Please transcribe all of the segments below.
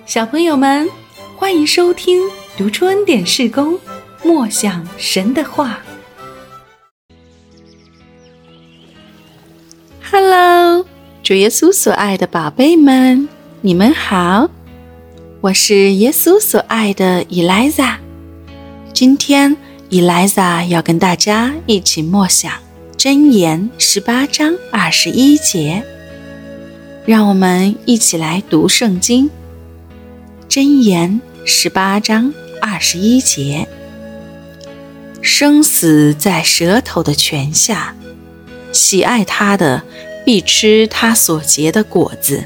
小朋友们，欢迎收听读出恩典事工，默想神的话。Hello， 主耶稣所爱的宝贝们，你们好，我是耶稣所爱的以莱撒。今天以莱撒要跟大家一起默想箴言18章21节，让我们一起来读圣经。箴言18章21节，生死在舌头的权下，喜爱它的必吃它所结的果子。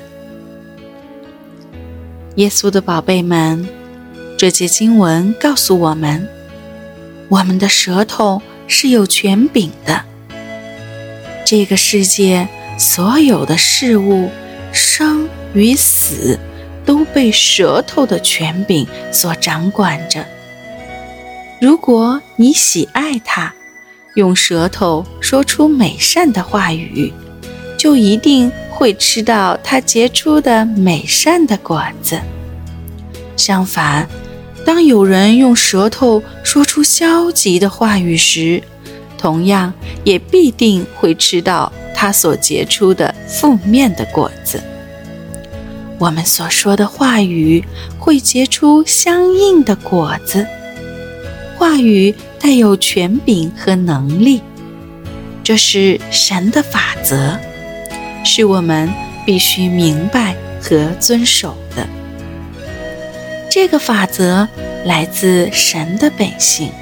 耶稣的宝贝们，这节经文告诉我们，我们的舌头是有权柄的。这个世界所有的事物，生与死，都被舌头的权柄所掌管着。如果你喜爱它，用舌头说出美善的话语，就一定会吃到它结出的美善的果子。相反，当有人用舌头说出消极的话语时，同样也必定会吃到它所结出的负面的果子。我们所说的话语会结出相应的果子。话语带有权柄和能力，这是神的法则，是我们必须明白和遵守的。这个法则来自神的本性。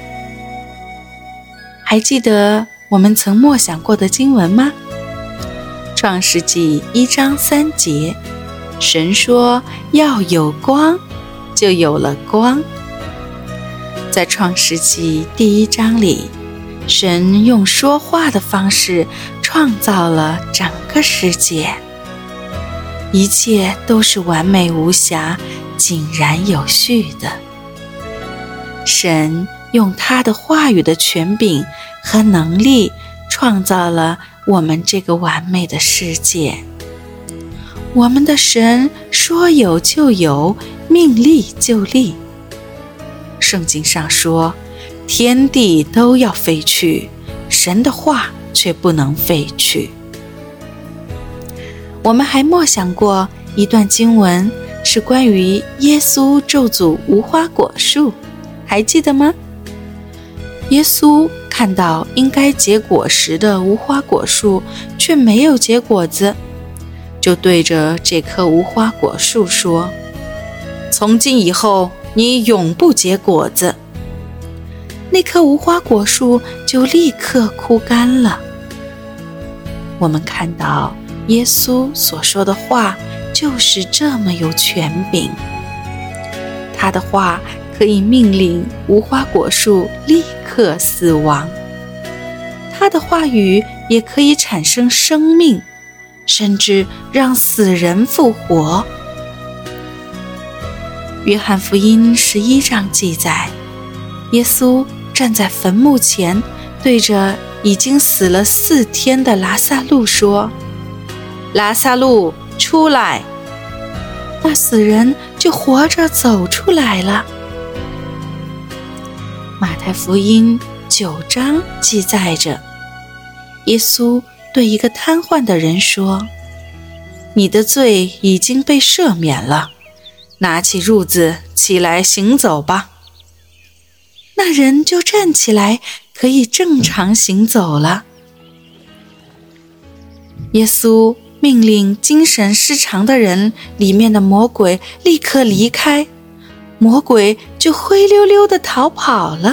还记得我们曾默想过的经文吗？创世纪1章3节，神说要有光，就有了光。在创世纪第1章里，神用说话的方式创造了整个世界，一切都是完美无瑕，井然有序的。神用他的话语的权柄和能力创造了我们这个完美的世界。我们的神说有就有，命立就立。圣经上说，天地都要废去，神的话却不能废去。我们还默想过一段经文，是关于耶稣咒诅无花果树，还记得吗？耶稣看到应该结果实的无花果树却没有结果子，就对着这棵无花果树说，从今以后你永不结果子。那棵无花果树就立刻枯干了。我们看到耶稣所说的话就是这么有权柄，他的话可以命令无花果树立刻死亡，他的话语也可以产生生命，甚至让死人复活。约翰福音11章记载，耶稣站在坟墓前，对着已经死了4天的拉撒路说，拉撒路出来。那死人就活着走出来了。马太福音9章记载着，耶稣对一个瘫痪的人说，你的罪已经被赦免了，拿起褥子起来行走吧。那人就站起来，可以正常行走了。耶稣命令精神失常的人里面的魔鬼立刻离开，魔鬼就灰溜溜地逃跑了。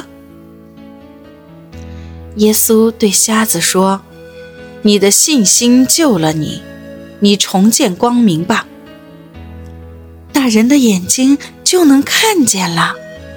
耶稣对瞎子说，你的信心救了你，你重见光明吧。那人的眼睛就能看见了。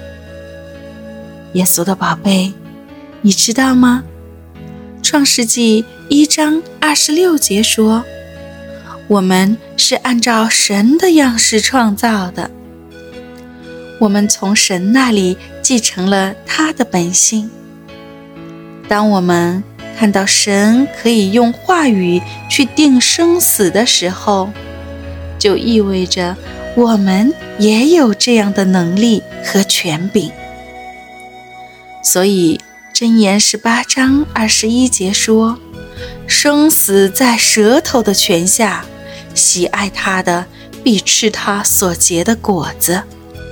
耶稣的宝贝，你知道吗？创世纪1章26节说，我们是按照神的样式创造的，我们从神那里继承了他的本性。当我们看到神可以用话语去定生死的时候，就意味着我们也有这样的能力和权柄。所以箴言18章21节说，生死在舌头的权下，喜爱它的必吃它所结的果子。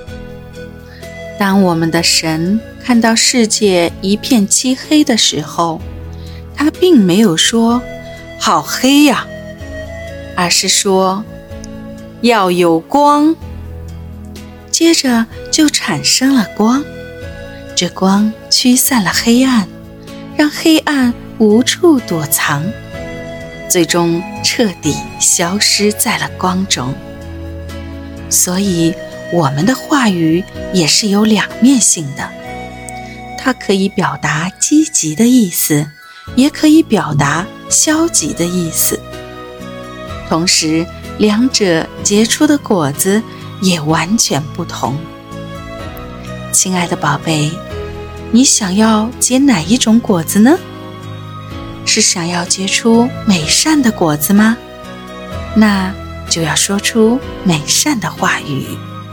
当我们的神看到世界一片漆黑的时候，他并没有说好黑呀，而是说要有光。接着就产生了光，这光驱散了黑暗，让黑暗无处躲藏，最终彻底消失在了光中。所以我们的话语也是有两面性的，它可以表达积极的意思，也可以表达消极的意思。同时，两者结出的果子也完全不同。亲爱的宝贝，你想要结哪一种果子呢？是想要结出美善的果子吗？那就要说出美善的话语。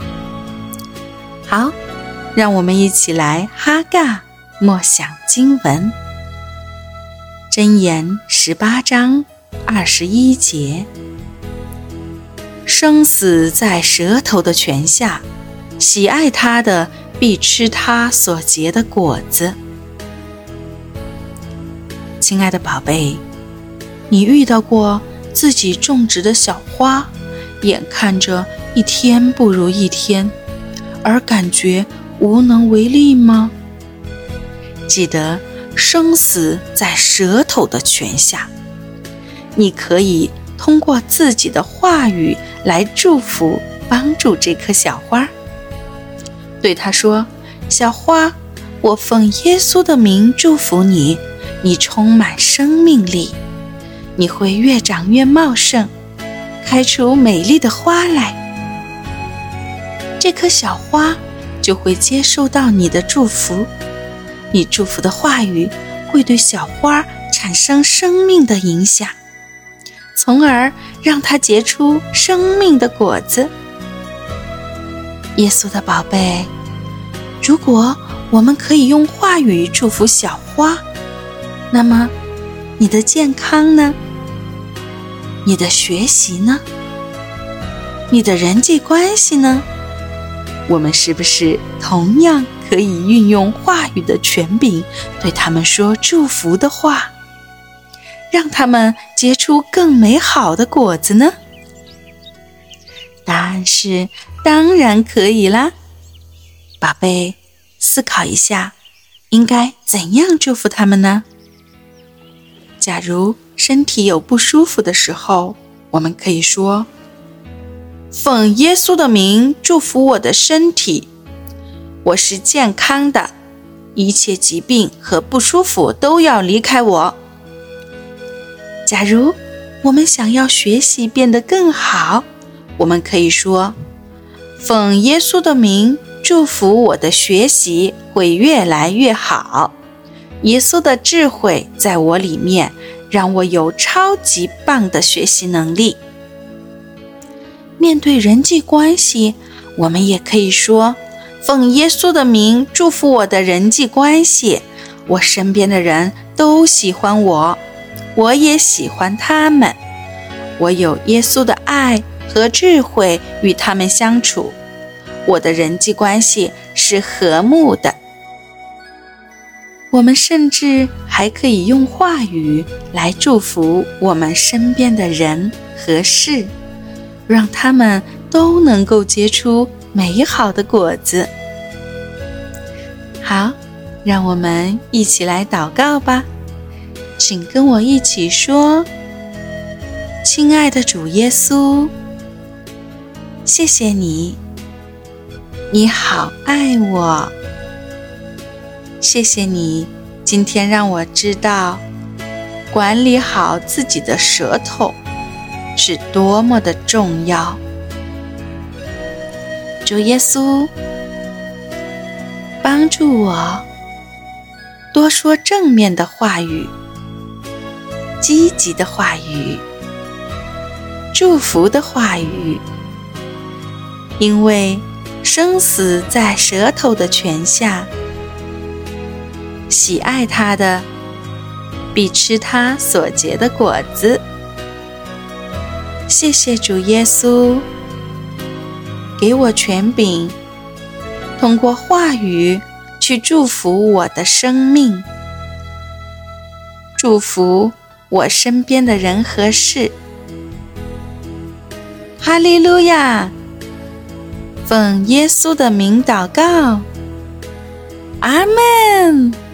好，让我们一起来哈嘎默想经文。箴言18章21节，生死在舌头的权下，喜爱它的必吃它所结的果子。亲爱的宝贝，你遇到过自己种植的小花，眼看着一天不如一天，而感觉无能为力吗？记得生死在舌头的权下，你可以通过自己的话语来祝福帮助这棵小花。对他说，小花，我奉耶稣的名祝福你，你充满生命力，你会越长越茂盛，开出美丽的花来。这棵小花就会接受到你的祝福，你祝福的话语会对小花产生生命的影响，从而让它结出生命的果子。耶稣的宝贝，如果我们可以用话语祝福小花，那么你的健康呢？你的学习呢？你的人际关系呢？我们是不是同样可以运用话语的权柄，对他们说祝福的话，让他们结出更美好的果子呢？答案是当然可以啦。宝贝，思考一下，应该怎样祝福他们呢？假如身体有不舒服的时候，我们可以说，奉耶稣的名祝福我的身体，我是健康的，一切疾病和不舒服都要离开我。假如我们想要学习变得更好，我们可以说，奉耶稣的名祝福我的学习会越来越好，耶稣的智慧在我里面，让我有超级棒的学习能力。面对人际关系，我们也可以说，奉耶稣的名祝福我的人际关系，我身边的人都喜欢我，我也喜欢他们，我有耶稣的爱和智慧与他们相处，我的人际关系是和睦的。我们甚至还可以用话语来祝福我们身边的人和事，让他们都能够结出美好的果子。好，让我们一起来祷告吧。请跟我一起说，亲爱的主耶稣，谢谢你，你好爱我。谢谢你今天让我知道，管理好自己的舌头是多么的重要。主耶稣，帮助我多说正面的话语，积极的话语，祝福的话语， 因为生死在舌头的权下，喜爱它的，必吃它所结的果子。谢谢主耶稣，给我权柄，通过话语去祝福我的生命，祝福我身边的人和事。哈利路亚！奉耶稣的名祷告，阿们。